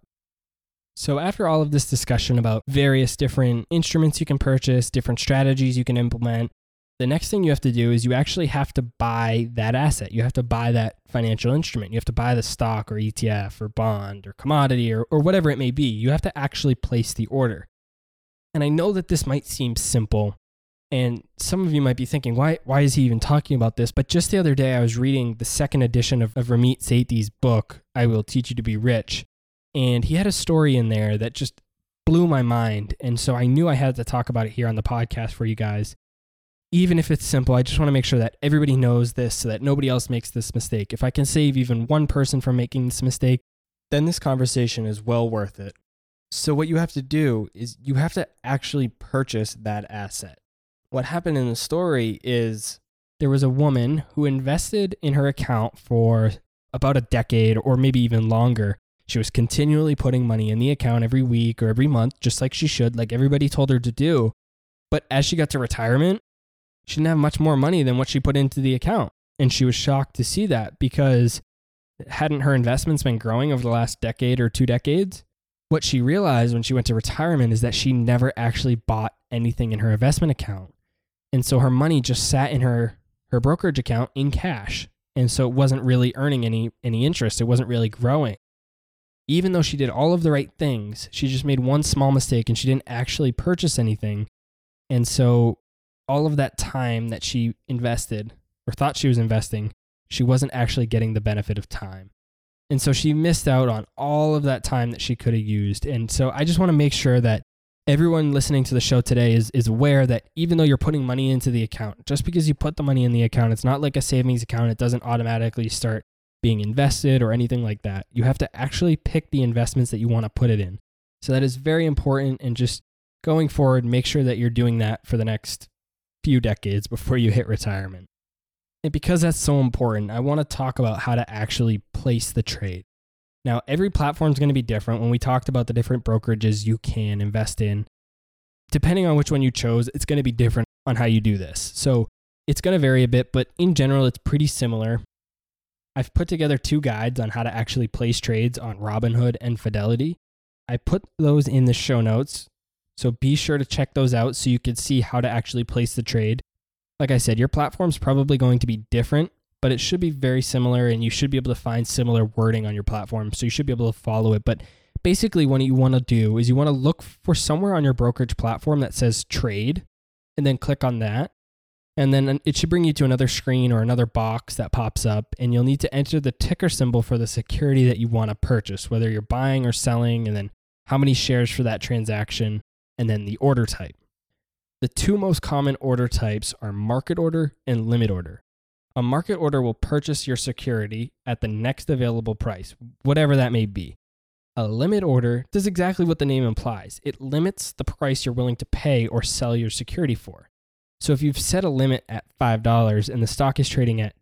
So after all of this discussion about various different instruments you can purchase, different strategies you can implement, the next thing you have to do is you actually have to buy that asset. You have to buy that financial instrument. You have to buy the stock or ETF or bond or commodity or whatever it may be. You have to actually place the order. And I know that this might seem simple, and some of you might be thinking, why is he even talking about this? But just the other day, I was reading the second edition of Ramit Sethi's book, I Will Teach You to Be Rich. And he had a story in there that just blew my mind. And so I knew I had to talk about it here on the podcast for you guys. Even if it's simple, I just want to make sure that everybody knows this so that nobody else makes this mistake. If I can save even one person from making this mistake, then this conversation is well worth it. So what you have to do is you have to actually purchase that asset. What happened in the story is there was a woman who invested in her account for about a decade or maybe even longer. She was continually putting money in the account every week or every month, just like she should, like everybody told her to do. But as she got to retirement, she didn't have much more money than what she put into the account. And she was shocked to see that because hadn't her investments been growing over the last decade or 2 decades? What she realized when she went to retirement is that she never actually bought anything in her investment account. And so her money just sat in her brokerage account in cash. And so it wasn't really earning any interest. It wasn't really growing. Even though she did all of the right things, she just made one small mistake and she didn't actually purchase anything. And so all of that time that she invested or thought she was investing, she wasn't actually getting the benefit of time. And so she missed out on all of that time that she could have used. And so I just want to make sure that everyone listening to the show today is aware that even though you're putting money into the account, just because you put the money in the account, it's not like a savings account. It doesn't automatically start being invested or anything like that. You have to actually pick the investments that you want to put it in. So that is very important. And just going forward, make sure that you're doing that for the next few decades before you hit retirement. And because that's so important, I want to talk about how to actually place the trade. Now, every platform is going to be different. When we talked about the different brokerages you can invest in, depending on which one you chose, it's going to be different on how you do this. So it's going to vary a bit, but in general, it's pretty similar. I've put together 2 guides on how to actually place trades on Robinhood and Fidelity. I put those in the show notes, so be sure to check those out so you can see how to actually place the trade. Like I said, your platform's probably going to be different, but it should be very similar and you should be able to find similar wording on your platform, so you should be able to follow it. But basically what you want to do is you want to look for somewhere on your brokerage platform that says trade and then click on that. And then it should bring you to another screen or another box that pops up, and you'll need to enter the ticker symbol for the security that you want to purchase, whether you're buying or selling, and then how many shares for that transaction, and then the order type. The 2 most common order types are market order and limit order. A market order will purchase your security at the next available price, whatever that may be. A limit order does exactly what the name implies. It limits the price you're willing to pay or sell your security for. So if you've set a limit at $5 and the stock is trading at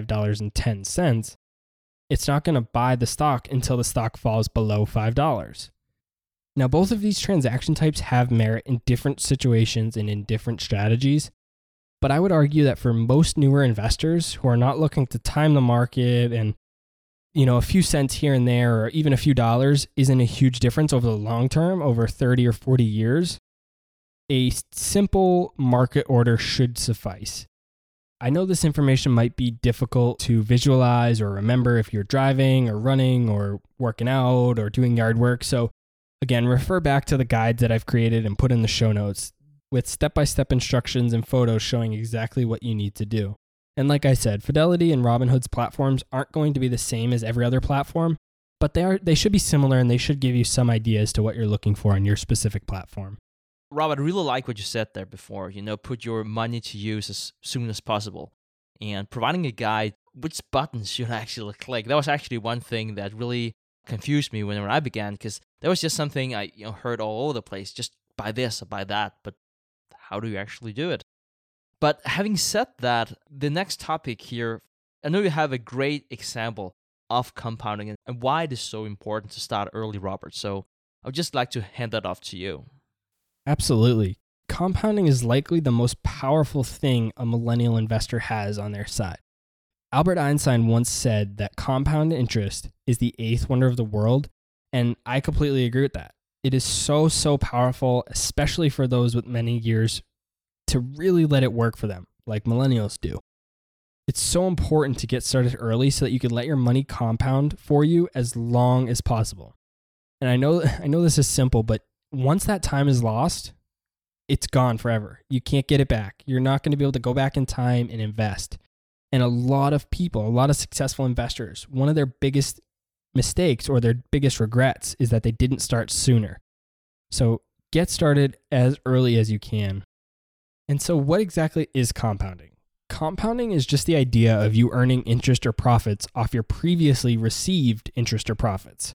$5.10, it's not going to buy the stock until the stock falls below $5. Now, both of these transaction types have merit in different situations and in different strategies, but I would argue that for most newer investors who are not looking to time the market and, a few cents here and there or even a few dollars isn't a huge difference over the long term, over 30 or 40 years, a simple market order should suffice. I know this information might be difficult to visualize or remember if you're driving or running or working out or doing yard work. So again, refer back to the guides that I've created and put in the show notes with step-by-step instructions and photos showing exactly what you need to do. And like I said, Fidelity and Robinhood's platforms aren't going to be the same as every other platform, but they should be similar and they should give you some idea as to what you're looking for on your specific platform. Rob, I really like what you said there before, put your money to use as soon as possible. And providing a guide, which buttons should I actually click? That was actually one thing that really confused me when I began, because that was just something I heard all over the place, just buy this or buy that, but how do you actually do it? But having said that, the next topic here, I know you have a great example of compounding and why it is so important to start early, Robert. So I would just like to hand that off to you. Absolutely. Compounding is likely the most powerful thing a millennial investor has on their side. Albert Einstein once said that compound interest is the 8th wonder of the world, and I completely agree with that. It is so powerful, especially for those with many years, to really let it work for them, like millennials do. It's so important to get started early so that you can let your money compound for you as long as possible. And I know this is simple, but once that time is lost, it's gone forever. You can't get it back. You're not going to be able to go back in time and invest. And a lot of people, a lot of successful investors, one of their biggest mistakes or their biggest regrets is that they didn't start sooner. So get started as early as you can. And so what exactly is compounding? Compounding is just the idea of you earning interest or profits off your previously received interest or profits.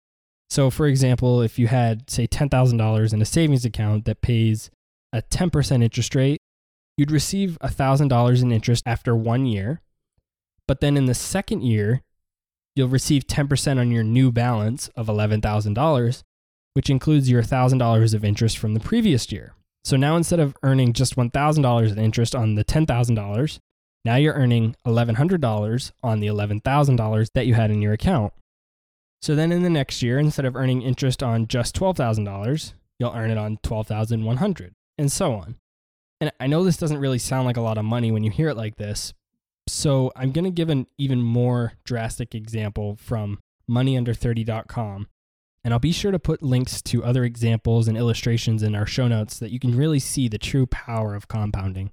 So for example, if you had, say, $10,000 in a savings account that pays a 10% interest rate, you'd receive $1,000 in interest after 1 year. But then in the second year, you'll receive 10% on your new balance of $11,000, which includes your $1,000 of interest from the previous year. So now instead of earning just $1,000 in interest on the $10,000, now you're earning $1,100 on the $11,000 that you had in your account. So then in the next year, instead of earning interest on just $12,000, you'll earn it on $12,100, and so on. And I know this doesn't really sound like a lot of money when you hear it like this, so I'm going to give an even more drastic example from MoneyUnder30.com, and I'll be sure to put links to other examples and illustrations in our show notes so that you can really see the true power of compounding.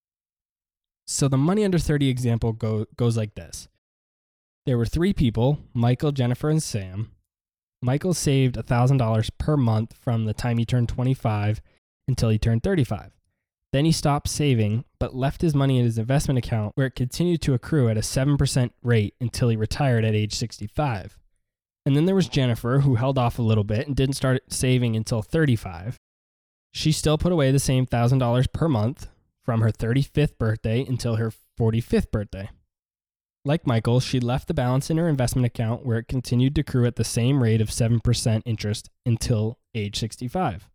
So the Money Under 30 example goes like this. There were 3 people, Michael, Jennifer, and Sam. Michael saved $1,000 per month from the time he turned 25 until he turned 35. Then he stopped saving, but left his money in his investment account where it continued to accrue at a 7% rate until he retired at age 65. And then there was Jennifer, who held off a little bit and didn't start saving until 35. She still put away the same $1,000 per month from her 35th birthday until her 45th birthday. Like Michael, she left the balance in her investment account where it continued to accrue at the same rate of 7% interest until age 65.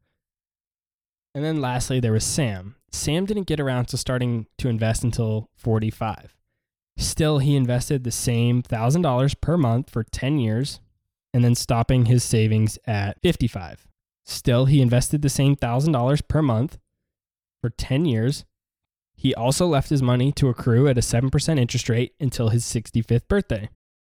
And then lastly, there was Sam. Sam didn't get around to starting to invest until 45. Still, he invested the same $1,000 per month for 10 years and then stopping his savings at 55. Still, he invested the same $1,000 per month for 10 years. He also left his money to accrue at a 7% interest rate until his 65th birthday.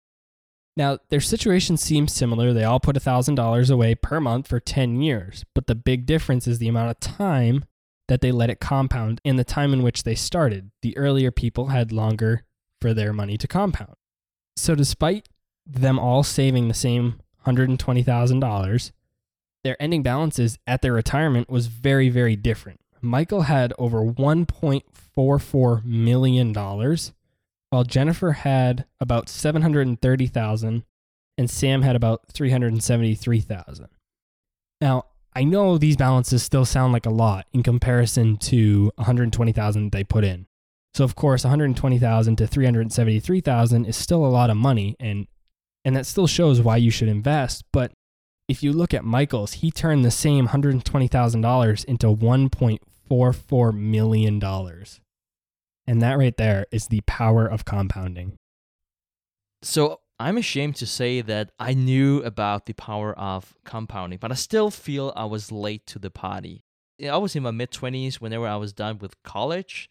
Now, their situation seems similar. They all put $1,000 away per month for 10 years, but the big difference is the amount of time that they let it compound and the time in which they started. The earlier people had longer for their money to compound. So despite them all saving the same $120,000, their ending balances at their retirement was very, very different. Michael had over $1.44 million, while Jennifer had about $730,000 and Sam had about $373,000. Now, I know these balances still sound like a lot in comparison to $120,000 they put in. So of course, $120,000 to $373,000 is still a lot of money, and that still shows why you should invest. But if you look at Michael's, he turned the same $120,000 into $1.44 million. And that right there is the power of compounding. So I'm ashamed to say that I knew about the power of compounding, but I still feel I was late to the party. I was in my mid-20s whenever I was done with college.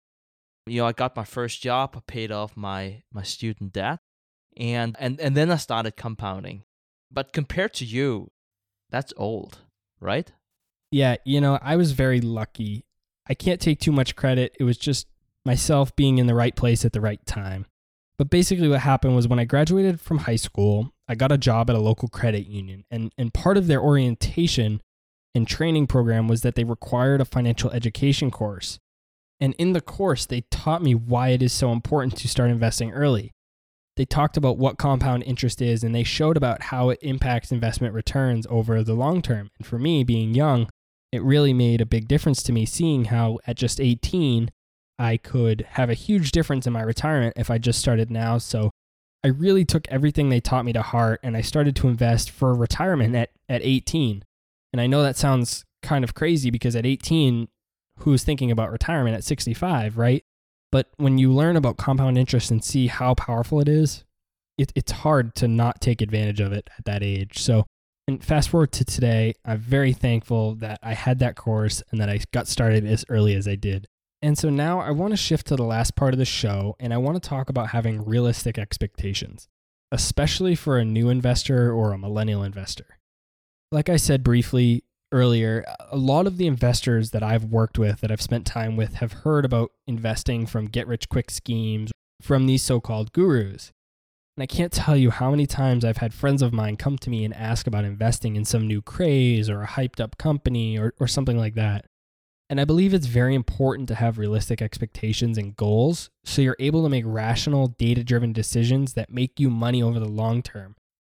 I got my first job, I paid off my student debt, and then I started compounding. But compared to you, that's old, right? Yeah, I was very lucky. I can't take too much credit. It was just myself being in the right place at the right time. But basically what happened was when I graduated from high school, I got a job at a local credit union. And part of their orientation and training program was that they required a financial education course. And in the course, they taught me why it is so important to start investing early. They talked about what compound interest is, and they showed about how it impacts investment returns over the long term. And for me, being young, it really made a big difference to me seeing how at just 18, I could have a huge difference in my retirement if I just started now. So I really took everything they taught me to heart, and I started to invest for retirement at 18. And I know that sounds kind of crazy because at 18, who's thinking about retirement at 65, right? But when you learn about compound interest and see how powerful it is, it's hard to not take advantage of it at that age. So, and fast forward to today, I'm very thankful that I had that course and that I got started as early as I did. And so now I want to shift to the last part of the show, and I want to talk about having realistic expectations, especially for a new investor or a millennial investor. Like I said briefly earlier, a lot of the investors that I've worked with, that I've spent time with, have heard about investing from get-rich-quick schemes from these so-called gurus. And I can't tell you how many times I've had friends of mine come to me and ask about investing in some new craze or a hyped-up company or something like that. And I believe it's very important to have realistic expectations and goals so you're able to make rational, data-driven decisions that make you money over the long term,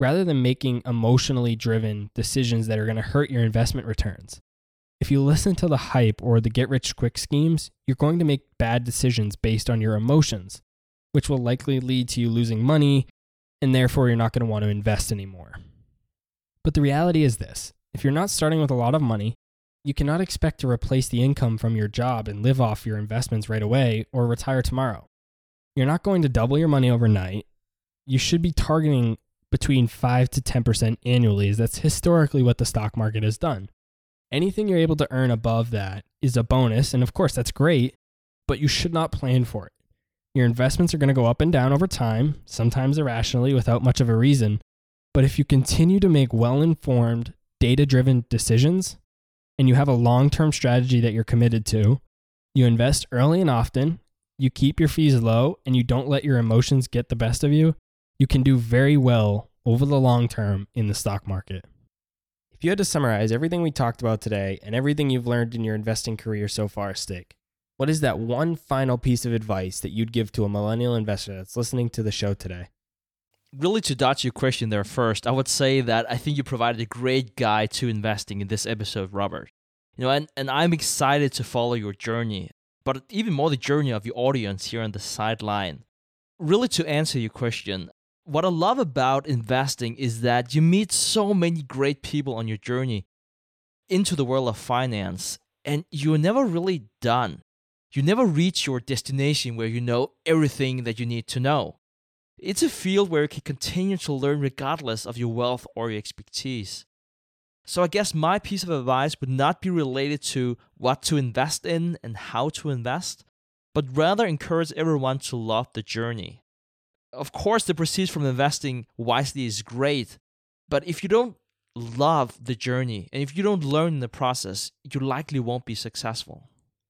rather than making emotionally driven decisions that are going to hurt your investment returns. If you listen to the hype or the get-rich-quick schemes, you're going to make bad decisions based on your emotions, which will likely lead to you losing money, and therefore you're not going to want to invest anymore. But the reality is this: if you're not starting with a lot of money, you cannot expect to replace the income from your job and live off your investments right away or retire tomorrow. You're not going to double your money overnight. You should be targeting between 5 to 10% annually, as that's historically what the stock market has done. Anything you're able to earn above that is a bonus, and of course that's great, but you should not plan for it. Your investments are going to go up and down over time, sometimes irrationally without much of a reason, but if you continue to make well-informed, data-driven decisions, and you have a long-term strategy that you're committed to, you invest early and often, you keep your fees low, and you don't let your emotions get the best of you, you can do very well over the long term in the stock market. If you had to summarize everything we talked about today and everything you've learned in your investing career so far, Stig, what is that one final piece of advice that you'd give to a millennial investor that's listening to the show today? Really, to dodge your question there first, I would say that I think you provided a great guide to investing in this episode, Robert. And I'm excited to follow your journey, but even more the journey of your audience here on the sideline. Really, to answer your question, what I love about investing is that you meet so many great people on your journey into the world of finance, and you're never really done. You never reach your destination where you know everything that you need to know. It's a field where you can continue to learn regardless of your wealth or your expertise. So I guess my piece of advice would not be related to what to invest in and how to invest, but rather encourage everyone to love the journey. Of course, the proceeds from investing wisely is great, but if you don't love the journey and if you don't learn in the process, you likely won't be successful.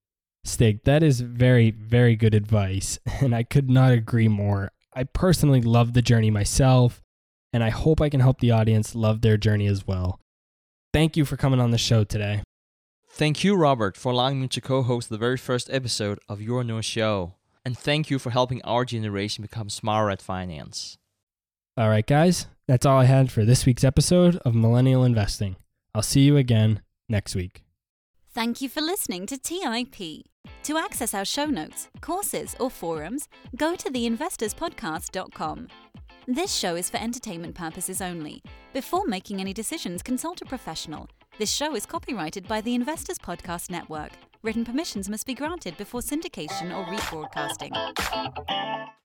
Stig, that is very, very good advice, and I could not agree more. I personally love the journey myself, and I hope I can help the audience love their journey as well. Thank you for coming on the show today. Thank you, Robert, for allowing me to co-host the very first episode of your new show. And thank you for helping our generation become smarter at finance. All right, guys, that's all I had for this week's episode of Millennial Investing. I'll see you again next week. Thank you for listening to TIP. To access our show notes, courses, or forums, go to theinvestorspodcast.com. This show is for entertainment purposes only. Before making any decisions, consult a professional. This show is copyrighted by the Investors Podcast Network. Written permissions must be granted before syndication or rebroadcasting.